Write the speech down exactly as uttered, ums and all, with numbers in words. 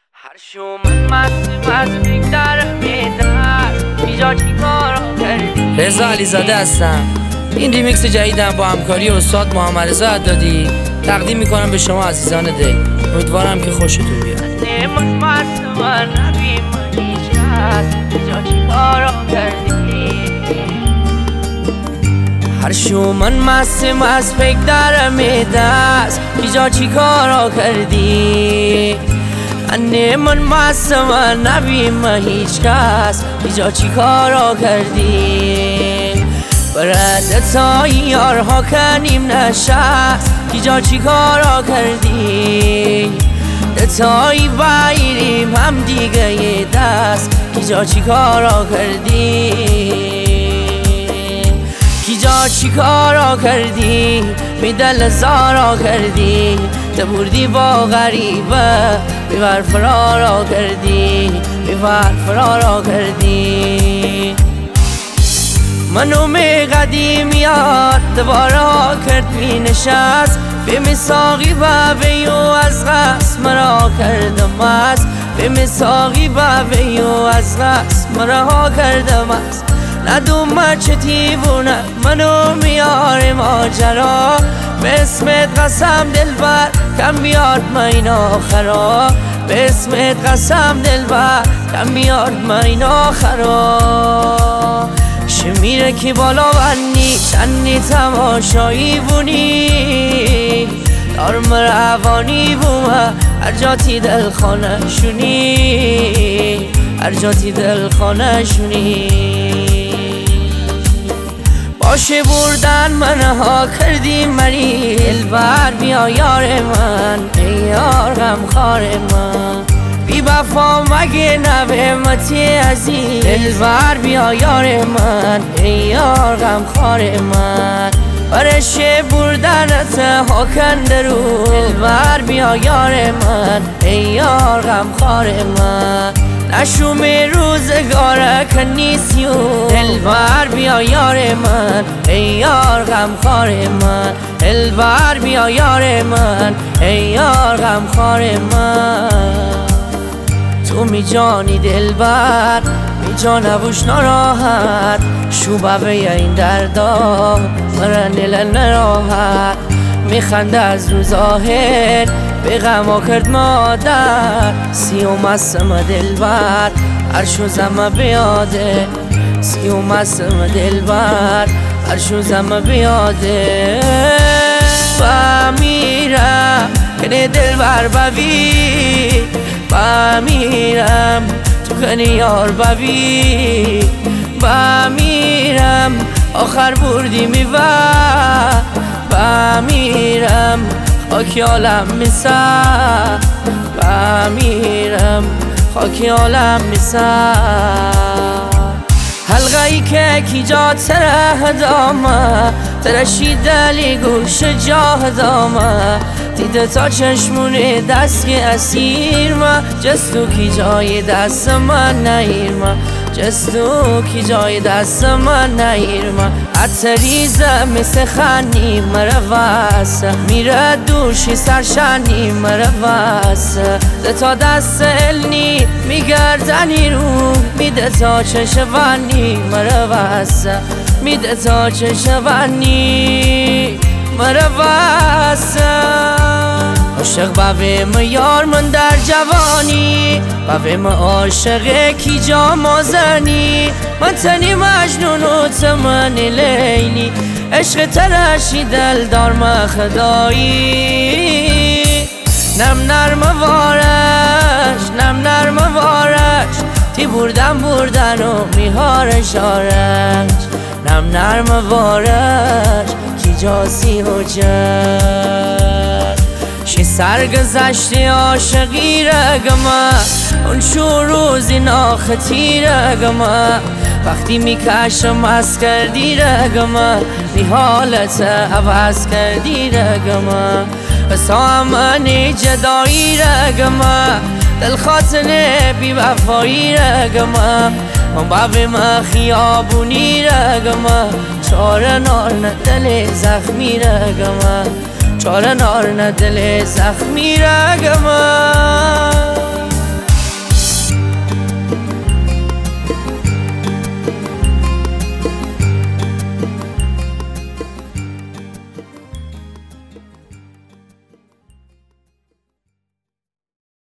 هر شو من مست مست بگذرم میدر بیجا چی کارا کردی؟ رضا علیزاده هستم. این ریمیکس جدیدم با همکاری استاد محمد رضا عدادی تقدیم میکنم به شما عزیزان دل. امیدوارم که خوشتون بیاد. نماز مست من نبی من هیچ کس بیجا چی کارا کردی؟ هر شو من مست مست بگذرم دست بیجا چی کارا کردی؟ انه من مست من نبی من هیچ کس بیجا چی کارا کردی؟ برد تا یارها کنیم نشست بیجا چی کارا کردی؟ دتایی بایریم هم دیگه یه دست بیجا چی کارا کردی؟ بیجا چی کارا کردی؟ میدل زارا کردی؟ تبردی با غریبه بیور فرارا کردی بیور فرارا کردی منو می قدیم یاد دوباره کرد می نشست به مساقی بابیو از غص مرا کردم است به مساقی بابیو از غص مرا کردم است ندوم چه دیوونه منو میاره ماجرا به اسمت قسم دلبر کم بیاد من آخرا به اسمت قسم دلبر کم بیاد من آخرا شمیره که بالا ونی چنی تماشایی بونی دارم روانی بومه هر جاتی دل خانه شونی هر جاتی دل خانه شونی باشه بردن منها کردی منی دلبر بیا یار من ای یار غمخوار من بی وفا مگه نبهمتی عزیز دلبر بیا یار من ای یار غمخوار من برشه بردنت ها کنده رو دلبر بیا یار من ای یار غمخوار من نشوم روزگاره که نیسیو دلبر بیا یار من ای یار غمخوار من دلبر بیا یار من ای یار غمخوار من تو می جانی دلبر می جانبوش نراحت شوبه به این دردا مرن دل نراحت می خنده از رو ظاهر به غما کرد مادر سیوم هستم دلبر هر شو زمه بیاده سیوم هستم دلبر هر شو زمه بیاده بمیرم کنه دلبر ببی بمیرم تو کنه یار ببی بمیرم آخر بردی میور بمیرم خاکی عالم میسر بمیرم خاکی عالم میسر حلقه ای که کی جا تره دامه ترشی دلی گوش جاه دامه دیده تا چشمون دست که اسیر ما جستو کی جای دست من نهیر ما جستو کی جای دست من نهیر ما عطریزه مثل خانی مروسه میره دوشی سرشنی مروسه ده تا دست النی میگردنی رو میده تا چشوانی مروسه میده تا چشوانی مروسه عاشق بویم یار من در جوانی بویم عاشق کی جا مازنی من تنی مجنون و تمن لیلی عشق ترشی دل دار مخدایی نم نرم وارش نم نرم وارش تی بردن بردن و میهارش آرش نم نرم وارش کی جاسی و جش شی سرگذشتی عاشقی رگمه اون شو روزی ناختی رگمه وقتی میکشم از کردی رگمه نی حالت عوض کردی رگمه بس آمنی جدایی رگمه دل خاطنه بی وفایی رگمه من بابیم خیابونی رگمه چاره نار نه دل زخمی رگمه چاره نار نه دل زخمی رگمه